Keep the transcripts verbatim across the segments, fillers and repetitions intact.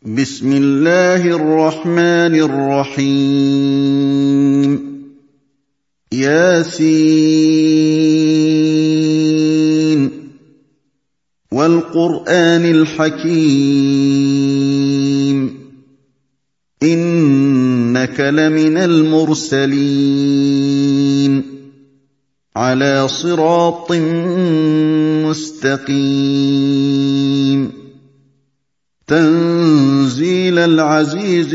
بسم الله الرحمن الرحيم ياسين والقرآن الحكيم إنك لمن المرسلين على صراط مستقيم تنزيل العزيز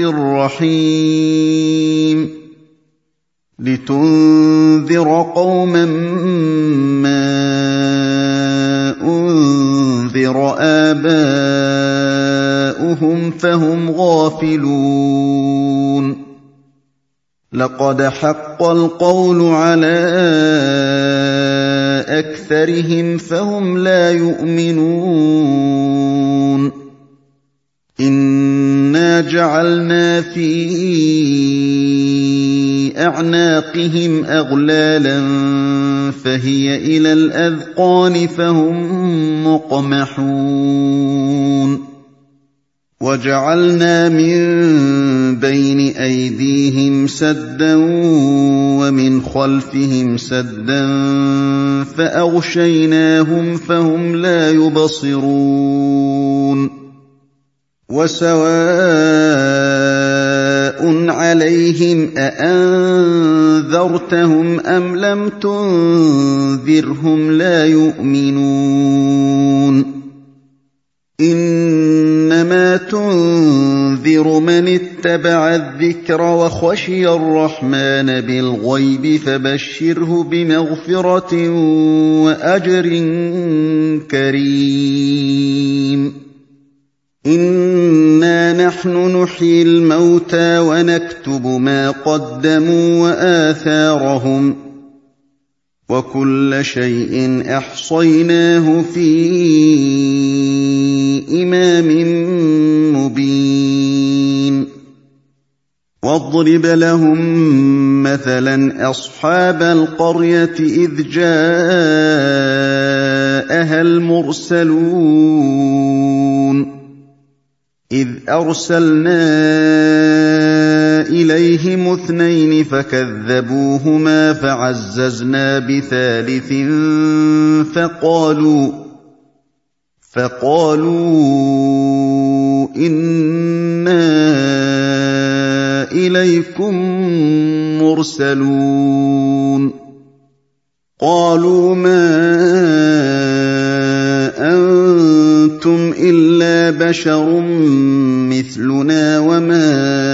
الرحيم لتنذر قوما ما أنذر آباؤهم فهم غافلون لقد حق القول على أكثرهم فهم لا يؤمنون إنا جعلنا في أعناقهم أغلالا فهي إلى الأذقان فهم مقمحون وجعلنا من بين أيديهم سدا ومن خلفهم سدا فأغشيناهم فهم لا يبصرون وسواء عليهم أأنذرتهم أم لم تنذرهم لا يؤمنون إنما تنذر من اتبع الذكر وخشي الرحمن بالغيب فبشره بمغفرة وأجر كريم إنا نحن نحيي الموتى ونكتب ما قدموا وآثارهم وكل شيء أحصيناه في إمام مبين واضرب لهم مثلا أصحاب القرية إذ جاءها المرسلون إذ أرسلنا إليهم اثنين فكذبوهما فعززنا بثالث فقالوا فقالوا إنا إليكم مرسلون قالوا ما أنتم إلا بشر مثلنا وما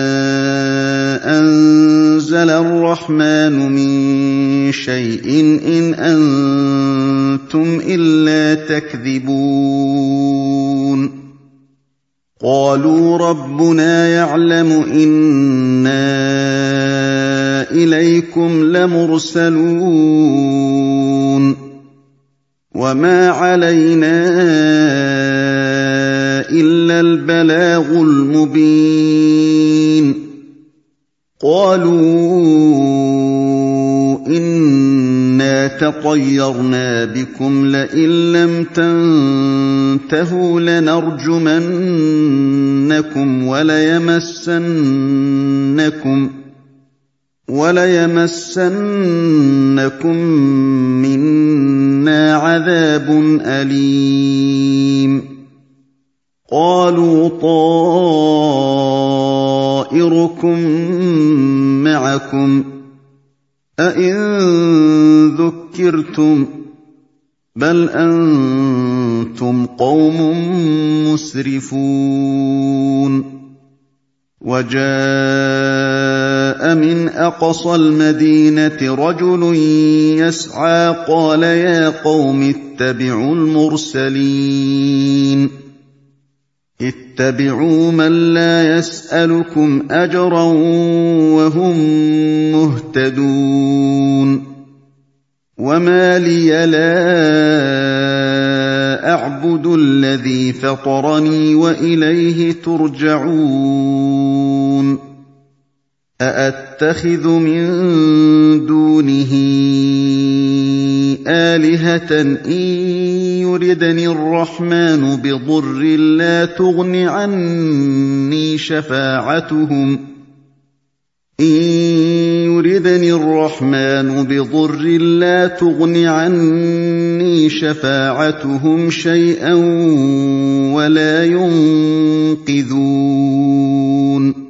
أنزل الرحمن من شيء إن أنتم إلا تكذبون قالوا ربنا يعلم إنا إليكم لمرسلون وما علينا إلا البلاغ المبين قالوا إنا تطيرنا بكم لئن لم تنتهوا لنرجمنكم وليمسنكم وليمسنكم منا عذاب أليم قالوا طائركم معكم أئن ذكرتم بل أنتم قوم مسرفون وجاء من أقصى المدينة رجل يسعى قال يا قوم اتبعوا المرسلين اتبعوا من لا يسألكم أجرا وهم مهتدون وما لي لا أعبد الذي فطرني وإليه ترجعون أَأَتَّخِذُ مِن دُونِهِ آلِهَةً إِن يُرِدْنِ الرَّحْمَٰنُ بِضُرٍّ لَّا تُغْنِ عَنِّي شَفَاعَتُهُمْ إِن يُرِدْنِ الرَّحْمَٰنُ بِضُرٍّ لَّا تُغْنِ عَنِّي شَفَاعَتُهُمْ شَيْئًا وَلَا يُنقِذُونِ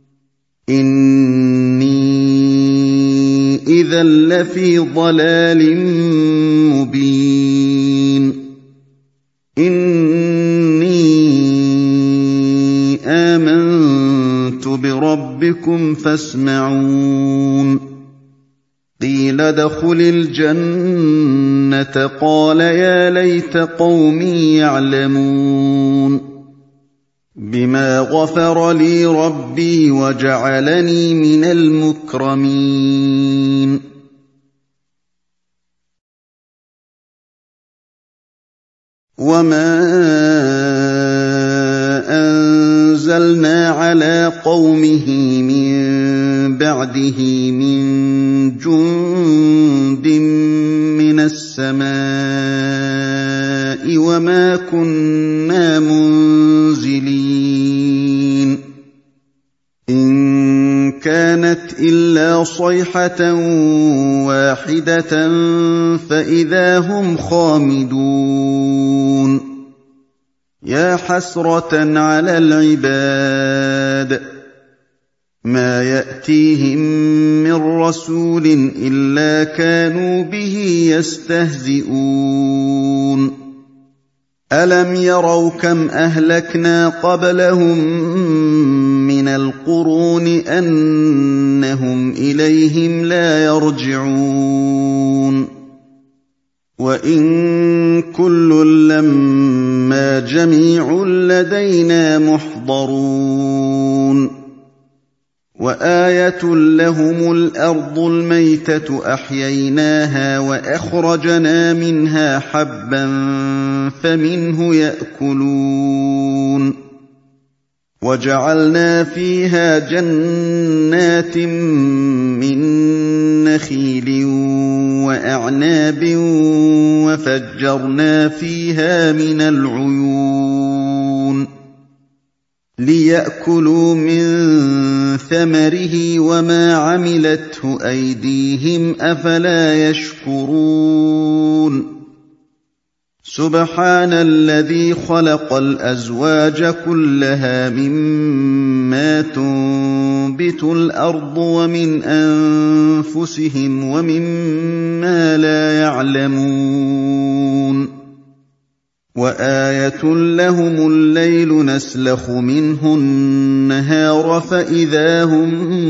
إِنِّي إِذًا لَّفِي ضَلَالٍ مُّبِينٍ إِنِّي آمَنتُ بِرَبِّكُمْ فَاسْمَعُونِ قِيلَ ادْخُلِ الْجَنَّةَ قَالَ يَا لَيْتَ قَوْمِي يَعْلَمُونَ بِمَا غَفَرَ لِي رَبِّي وَجَعَلَنِي مِنَ الْمُكْرَمِينَ وَمَا أَنزَلْنَا عَلَىٰ قَوْمِهِ مِن بَعْدِهِ مِن جُندٍ مِّنَ السَّمَاءِ وَمَا كُنَّا مُنزِلِينَ إِن كَانَتْ إِلَّا صَيْحَةً وَاحِدَةً فَإِذَا هُمْ خَامِدُونَ يَا حَسْرَةً عَلَى الْعِبَادِ مَا يَأْتِيهِم مِّن رَّسُولٍ إِلَّا كَانُوا بِهِ يَسْتَهْزِئُونَ أَلَمْ يَرَوْا كَمْ أَهْلَكْنَا قَبْلَهُم مِّنَ الْقُرُونِ أَنَّهُمْ إِلَيْهِمْ لَا يَرْجِعُونَ وَإِن كُلٌّ لَّمَّا جَمِيعٌ لَّدَيْنَا مُحْضَرُونَ وَآيَةٌ لَّهُمُ الْأَرْضُ الْمَيْتَةُ أَحْيَيْنَاهَا وَأَخْرَجْنَا مِنْهَا حَبًّا فَمِنْهُ يَأْكُلُونَ وَجَعَلْنَا فِيهَا جَنَّاتٍ مِّن نَّخِيلٍ وَأَعْنَابٍ وَفَجَّرْنَا فِيهَا مِنَ الْعُيُونِ لِيَأْكُلُوا مِن ثَمَرِهِ وَمَا عَمِلَتْهُ أَيْدِيهِمْ أَفَلَا يَشْكُرُونَ سُبْحَانَ الَّذِي خَلَقَ الْأَزْوَاجَ كُلَّهَا مِمَّا تُنبِتُ الْأَرْضُ وَمِنْ أَنفُسِهِمْ وَمِمَّا لَا يَعْلَمُونَ وَآيَةٌ لَّهُمُ اللَّيْلُ نَسْلَخُ مِنْهُ النَّهَارَ فَإِذَا هُم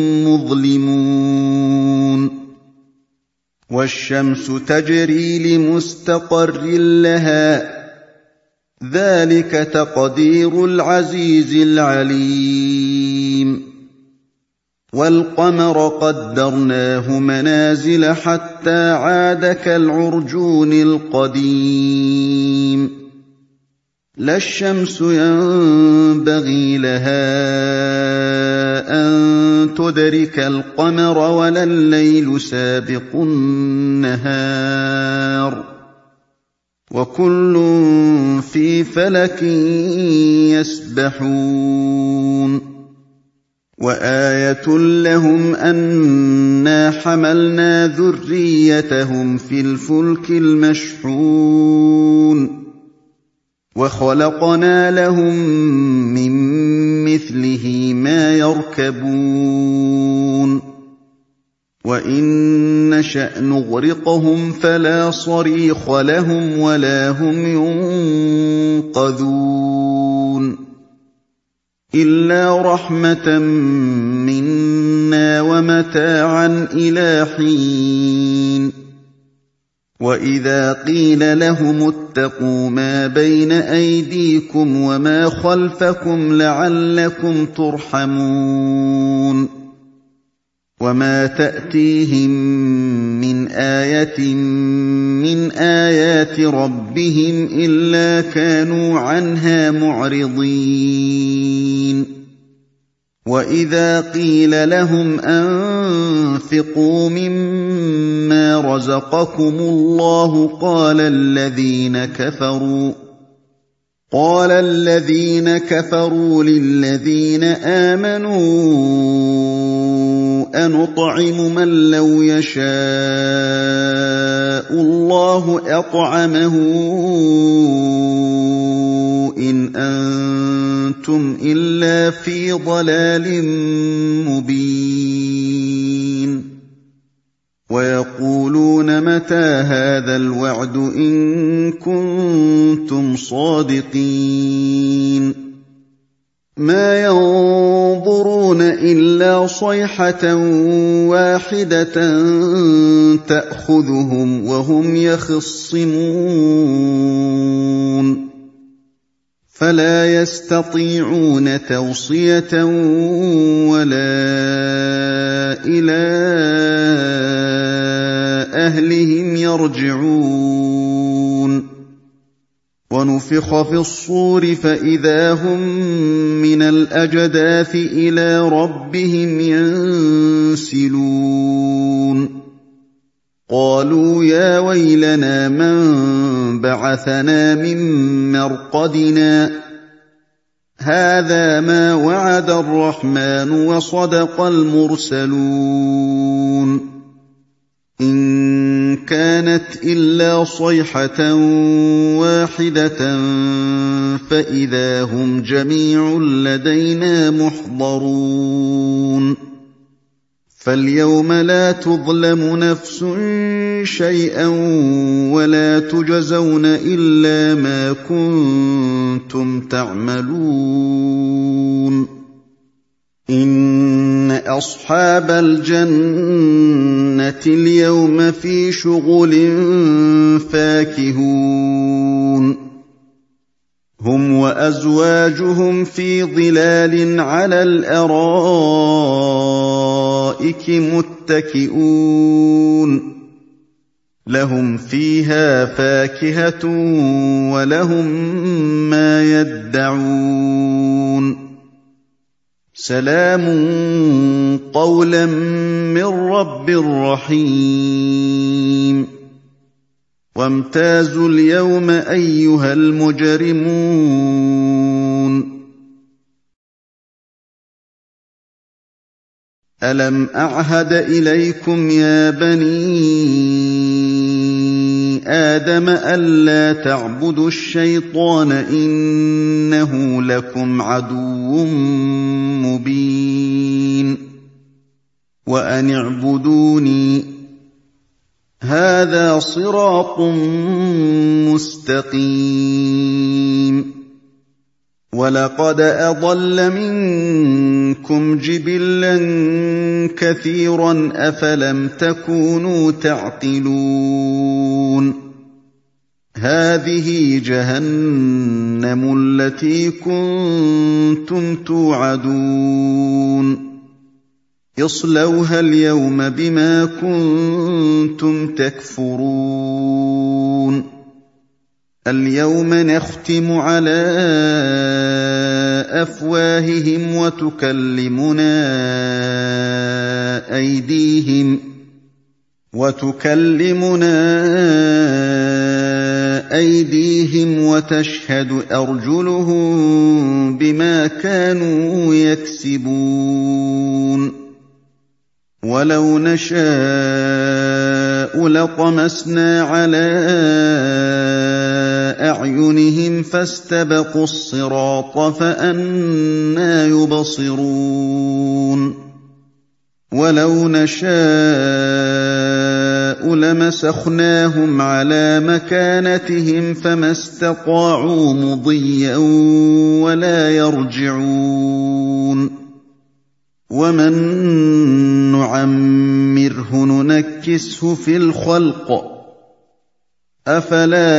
مُّظْلِمُونَ وَالشَّمْسُ تَجْرِي لِمُسْتَقَرٍّ لَّهَا ۚ ذَٰلِكَ تَقْدِيرُ الْعَزِيزِ الْعَلِيمِ وَالْقَمَرَ قَدَّرْنَاهُ مَنَازِلَ حَتَّىٰ عَادَ كَالْعُرْجُونِ الْقَدِيمِ لا الشمس ينبغي لها أن تدرك القمر ولا الليل سابق النهار وكل في فلك يسبحون وآية لهم أنا حملنا ذريتهم في الفلك المشحون وخلقنا لهم من مثله ما يركبون وإن نشأ نغرقهم فلا صريخ لهم ولا هم ينقذون إلا رحمة منا ومتاعا إلى حين وإذا قيل لهم اتقوا ما بين أيديكم وما خلفكم لعلكم ترحمون وما تأتيهم من آية من آيات ربهم إلا كانوا عنها معرضين وَإِذَا قِيلَ لَهُمْ أَنفِقُوا مِمَّا رَزَقَكُمُ اللَّهُ قَالَ الَّذِينَ كَفَرُوا قال الذين كفروا للذين آمنوا أنطعم من لو يشاء الله أطعمه إن أنتم إلا في ضلال مبين ويقولون متى هذا الوعد إن كنتم صادقين ما ينظرون إلا صيحة واحدة تأخذهم وهم يخصمون فلا يستطيعون توصية ولا إلى أهلهم يرجعون ونفخ في الصور فإذا هم من الأجداث إلى ربهم ينسلون قالوا يا ويلنا من بعثنا من مرقدنا هذا ما وعد الرحمن وصدق المرسلون إن كانت إلا صيحة واحدة فإذا هم جميع لدينا محضرون فاليوم لا تظلم نفس شيئا ولا تجزون إلا ما كنتم تعملون إن أصحاب الجنة اليوم في شغل فاكهون هم وأزواجهم في ظلال على الأرائك متكئون لهم فيها فاكهة ولهم ما يدعون سلام قولا من رب رحيم وامتازوا اليوم أيها المجرمون ألم أعهد إليكم يا بني آدم ألا تعبدوا الشيطان إنه لكم عدو مبين وأن اعبدوني هذا صراط مستقيم ولقد أضل منكم جبلا كثيرا أفلم تكونوا تعقلون هذه جهنم التي كنتم توعدون اصلوها اليوم بما كنتم تكفرون اليوم نختم على أفواههم وتكلمنا أيديهم وتكلمنا أيديهم وتشهد أرجلهم بما كانوا يكسبون ولو نشاء لطمسنا على أعينهم فاستبقوا الصراط فأنى يبصرون ولو نشاء لمسخناهم على مكانتهم فما استطاعوا مضيا ولا يرجعون ومن نعمره ننكسه في الخلق أفلا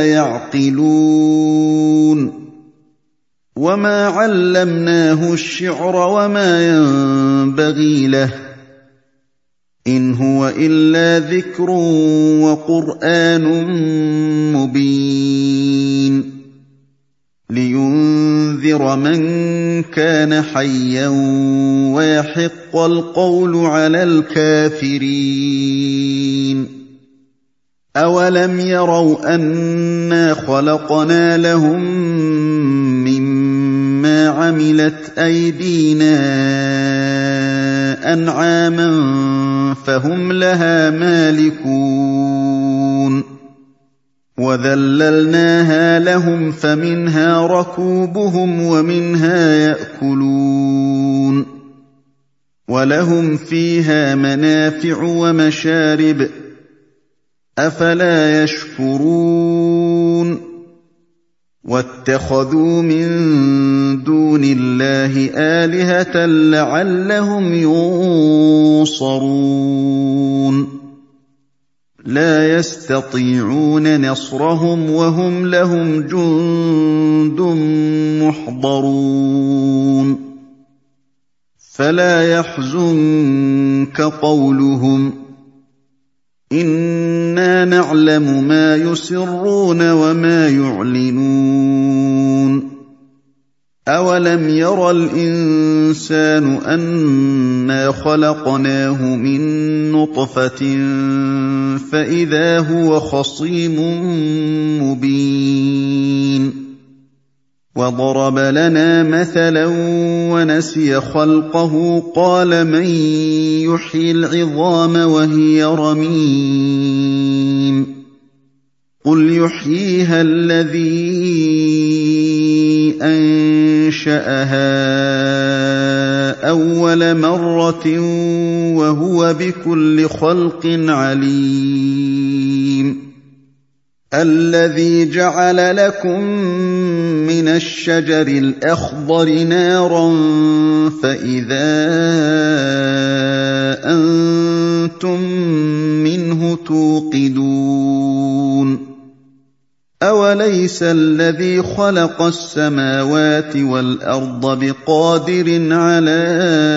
يعقلون وما علمناه الشعر وما ينبغي له إن هو إلا ذكر وقرآن مبين لِيُنذِرَ مَن كَانَ حَيًّا وَيَحِقَّ الْقَوْلُ عَلَى الْكَافِرِينَ أَوَلَمْ يَرَوْا أَنَّا خَلَقْنَا لَهُم مِّمَّا عَمِلَتْ أَيْدِينَا أَنْعَامًا فَهُمْ لَهَا مَالِكُونَ وَذَلَّلْنَاهَا لَهُمْ فَمِنْهَا رَكُوبُهُمْ وَمِنْهَا يَأْكُلُونَ وَلَهُمْ فِيهَا مَنَافِعُ وَمَشَارِبُ ۖ أَفَلَا يَشْكُرُونَ وَاتَّخَذُوا مِن دُونِ اللَّهِ آلِهَةً لَّعَلَّهُمْ يُنصَرُونَ لَا يَسْتَطِيعُونَ نَصْرَهُمْ وَهُمْ لَهُمْ جُندٌ مُّحْضَرُونَ فَلَا يَحْزُنكَ قَوْلُهُمْ ۘ إِنَّا نَعْلَمُ مَا يُسِرُّونَ وَمَا يُعْلِنُونَ أَوَلَمْ يَرَ الْإِنسَانُ أَنَّا خَلَقْنَاهُ مِن نُّطْفَةٍ فَإِذَا هُوَ خَصِيمٌ مُّبِينٌ وَضَرَبَ لَنَا مَثَلًا وَنَسِيَ خَلْقَهُ قَالَ مَن يُحْيِي الْعِظَامَ وَهِيَ رَمِيمٌ قُلْ يُحْيِيهَا الَّذِي أَنشَأَهَا أَوَّلَ مَرَّةٍ وَهُوَ بِكُلِّ خَلْقٍ عَلِيمٌ الَّذِي جَعَلَ لَكُم مِّنَ الشَّجَرِ الْأَخْضَرِ نَارًا فَإِذَا أَنتُم مِّنْهُ تُوقِدُونَ أَوَلَيْسَ الَّذِي خَلَقَ السَّمَاوَاتِ وَالْأَرْضَ بِقَادِرٍ عَلَىٰ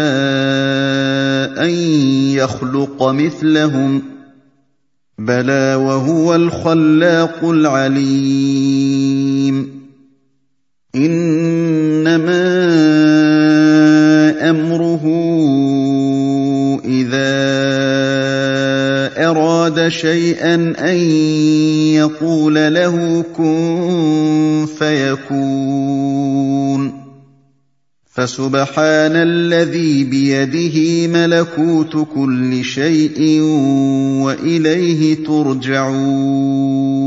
أَن يَخْلُقَ مِثْلَهُم ۚ بَلَىٰ وَهُوَ الْخَلَّاقُ الْعَلِيمُ إِنَّمَا أَمْرُهُ إِذَا أَرَادَ شَيْئًا أَن يَقُولَ لَهُ كُن فَيَكُونُ فَسُبْحَانَ الَّذِي بِيَدِهِ مَلَكُوتُ كُلِّ شَيْءٍ وَإِلَيْهِ تُرْجَعُونَ